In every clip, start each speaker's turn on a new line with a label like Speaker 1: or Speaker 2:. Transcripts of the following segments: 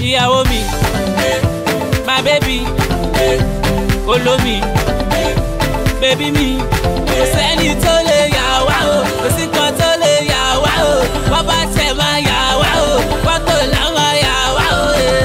Speaker 1: ìyàwó mi, my baby, olómi, baby mi, kò sẹ́ni tó lè yà wá o, kò sí kan tó lè yà wá o, wọ́n bá tẹ̀ máa yà wá o, fọ́tò làwọn yà wá o.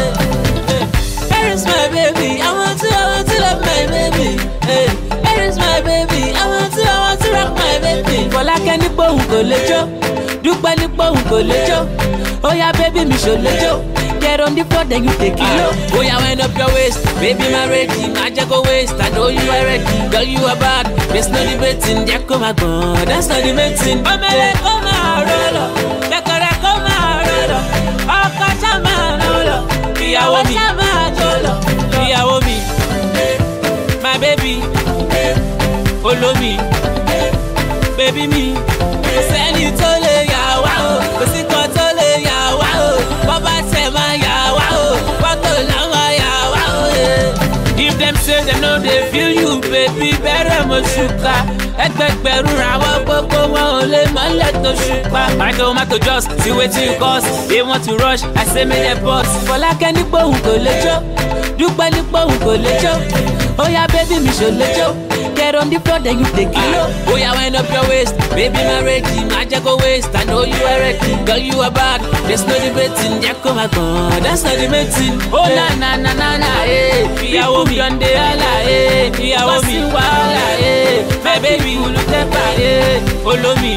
Speaker 1: Where is my baby? I want to love my baby. Where is my baby? I want to rock my baby. Fọlákẹ́ ní pòun kò lè jó, Dúpẹ́ ní pòun kò lè jó, ó yá baby mi ṣò lè jó. Get on the floor, then you take it low. Oh yeah, wind up your waist, baby, my ready. My jago waist, I know you are ready. Girl, you are bad, there's no debating. Yeah, come on, that's not debating. Oh, me come on, roll up. Dekore come on, roll up. Oh, kachama, roll up. Ìyàwó mi, ìyàwó mi, my baby, olómi, baby mi. Kò sẹ́ni tó lè yà wá o, kò sí kan tó lè yà wá o. Bọ́bá tẹ̀ máa yà wá o, fọ́tò làwọn yà wá o. If them say them no dey feel you, baby, bẹ̀rẹ̀ mo ṣùkà. Ẹgbẹgbẹ̀rún àwọn gbogbo wọn ò lè mọ́lẹ̀ tó ṣùpá. My tomato just see wetin you cause. They want to rush, I say make them pause. Fọlákẹ́ ní pòun kò lè jó, Dúpẹ́ ní pòun kò lè jó. Ó yá baby mi ṣò lè jó. Get on the floor, then you take it low. Oh yeah, wind up your waist, baby, my ready. My jago waist, I know you are ready. Girl, you are bad, there's no debating. Jago my God, that's not debating. Oh na na na na na, eh. Ìyàwó mi on the ala, eh. Ìyàwó mi wala, eh. My baby, ulutepa, eh. Olómi,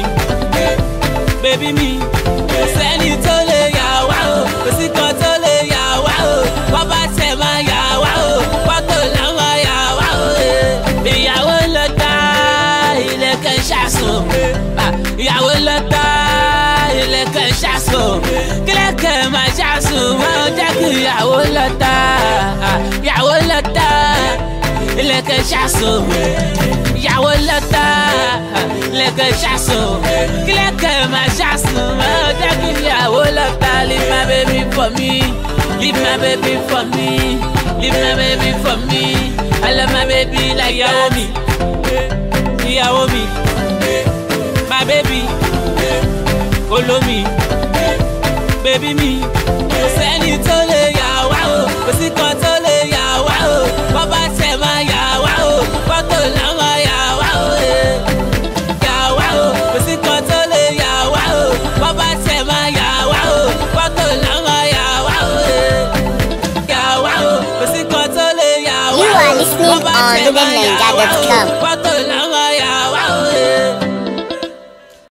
Speaker 1: baby mi. Kò sẹ́ni tó lè yà wá o, kò sí kan tó lè yà wá o. Wọ́n bá tẹ̀ máa yà wá o, fọ́tò làwọn yà wá o. Ìyàwó lọ́tà ilẹ̀kẹ̀ ṣàṣùn. Ìyàwó lọ́tà ilẹ̀kẹ̀ ṣàṣùn. Kílẹ̀kẹ̀ máa ṣàṣùn wọ́n jẹ́ kí ìyàwó lọ́tà. Ìyàwó lọ́tà ilẹ̀kẹ̀ ṣàṣùn. Ìyàwó lọ́tà ilẹ̀kẹ̀ ṣàṣùn. Kílẹ̀kẹ̀ máa ṣàṣùn wọ́n jẹ́ kí ìyàwó lọ́tà. Leave my baby for me, leave my baby for me, leave my baby for me. I love my baby like ìyàwó mi, ìyàwó mi, my baby, olómi, baby mi. Kò sẹ́ni tó lè yà wá o, kò sí kan tó lè yà wá o. Bọ́bá tẹ̀ máa yà wá o, fọ́tò làwọn yà wá o. Yà wá o, kò sí kan tó lè yà wá o. Bọ́bá tẹ̀ máa yà wá o, fọ́tò làwọn yà wá o. Yà wá o, kò sí kan tó lè yà wá o.
Speaker 2: You are listening on RhythmNaija.com.